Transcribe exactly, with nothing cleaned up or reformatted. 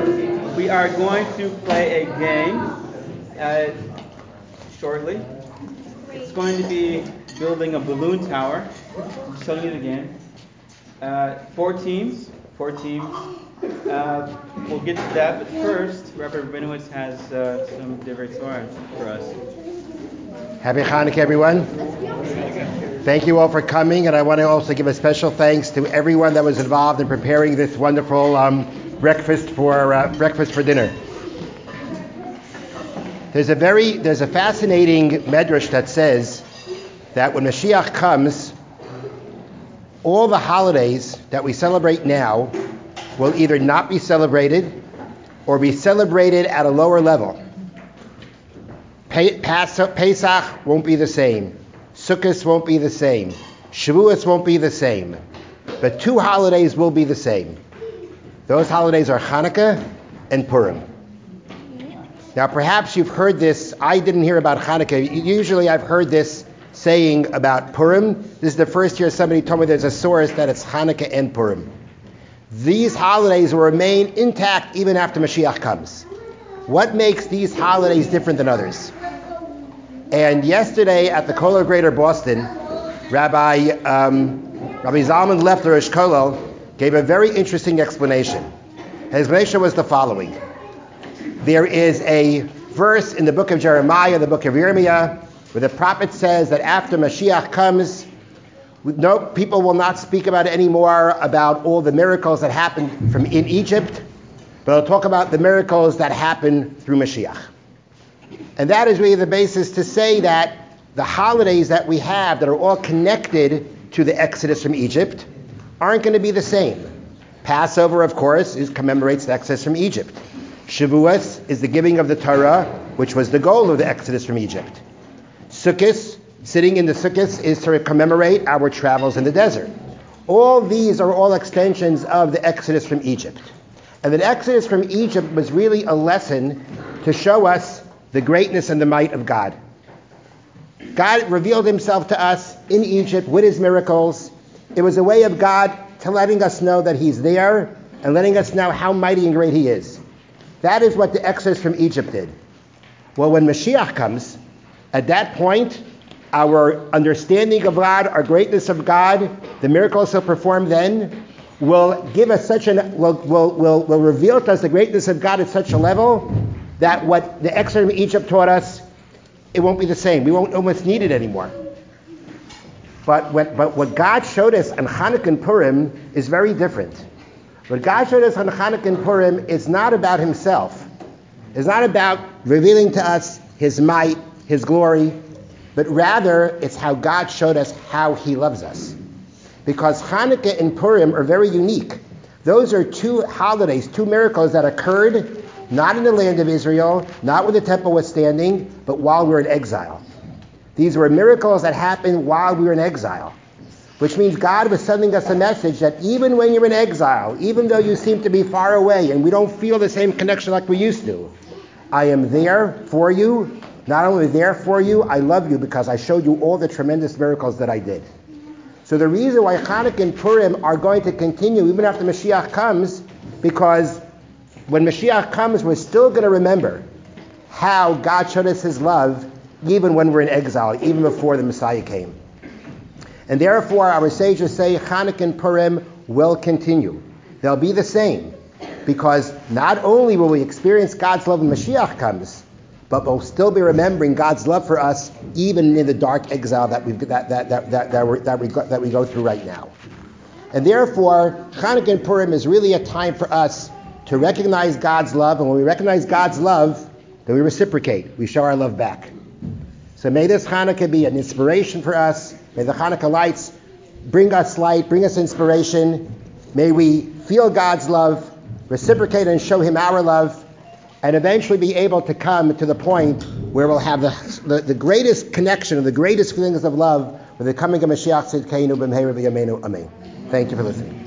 We are going to play a game uh, shortly. It's going to be building a balloon tower. I'll show you the game. Uh, four teams. Four teams. Uh, we'll get to that, but first, Rabbi Rabinowitz has uh, some divrei Torah for us. Happy Hanukkah, everyone. Thank you all for coming, and I want to also give a special thanks to everyone that was involved in preparing this wonderful um, breakfast for uh, breakfast for dinner. There's a very there's a fascinating medrash that says that when Mashiach comes, all the holidays that we celebrate now will either not be celebrated or be celebrated at a lower level. Pesach won't be the same. Sukkot won't be the same. Shavuos won't be the same. But two holidays will be the same. Those holidays are Hanukkah and Purim. Now perhaps you've heard this. I didn't hear about Hanukkah. Usually I've heard this saying about Purim. This is the first year somebody told me there's a source that it's Hanukkah and Purim. These holidays will remain intact even after Mashiach comes. What makes these holidays different than others? And yesterday at the Kollel Greater Boston, Rabbi um, Rabbi Zalman Lefler Rosh Kollel gave a very interesting explanation. His explanation was the following. There is a verse in the book of Jeremiah, the book of Yirmiyah, where the prophet says that after Mashiach comes, no, people will not speak about it anymore about all the miracles that happened from in Egypt, but they'll talk about the miracles that happened through Mashiach. And that is really the basis to say that the holidays that we have that are all connected to the Exodus from Egypt aren't going to be the same. Passover, of course, is commemorates the Exodus from Egypt. Shavuos is the giving of the Torah, which was the goal of the Exodus from Egypt. Sukkot, sitting in the Sukkot, is to commemorate our travels in the desert. All these are all extensions of the Exodus from Egypt. And the Exodus from Egypt was really a lesson to show us the greatness and the might of God. God revealed himself to us in Egypt with his miracles. It was a way of God to letting us know that he's there and letting us know how mighty and great he is. That is what the Exodus from Egypt did. Well, when Mashiach comes, at that point, our understanding of God, our greatness of God, the miracles he'll perform then, will give us such an will will will, will reveal to us the greatness of God at such a level that what the Exodus from Egypt taught us, it won't be the same. We won't almost need it anymore. But what, but what God showed us on Hanukkah and Purim is very different. What God showed us on Hanukkah and Purim is not about himself. It's not about revealing to us his might, his glory, but rather it's how God showed us how he loves us. Because Hanukkah and Purim are very unique. Those are two holidays, two miracles that occurred not in the land of Israel, not when the temple was standing, but while we were in exile. These were miracles that happened while we were in exile, which means God was sending us a message that even when you're in exile, even though you seem to be far away and we don't feel the same connection like we used to, I am there for you. Not only there for you, I love you because I showed you all the tremendous miracles that I did. So the reason why Hanukkah and Purim are going to continue even after Mashiach comes, because when Mashiach comes, we're still going to remember how God showed us his love even when we're in exile, even before the Messiah came. And therefore, our sages say Hanukkah and Purim will continue. They'll be the same, because not only will we experience God's love when Mashiach comes, but we'll still be remembering God's love for us even in the dark exile that we that that that that that, we're, that we go, that we go through right now. And therefore, Hanukkah and Purim is really a time for us to recognize God's love, and when we recognize God's love, then we reciprocate. We show our love back. So may this Hanukkah be an inspiration for us. May the Hanukkah lights bring us light, bring us inspiration. May we feel God's love, reciprocate and show him our love, and eventually be able to come to the point where we'll have the, the, the greatest connection and the greatest feelings of love with the coming of Mashiach Tzidkeinu b'mheira v'yameinu. Amen. Thank you for listening.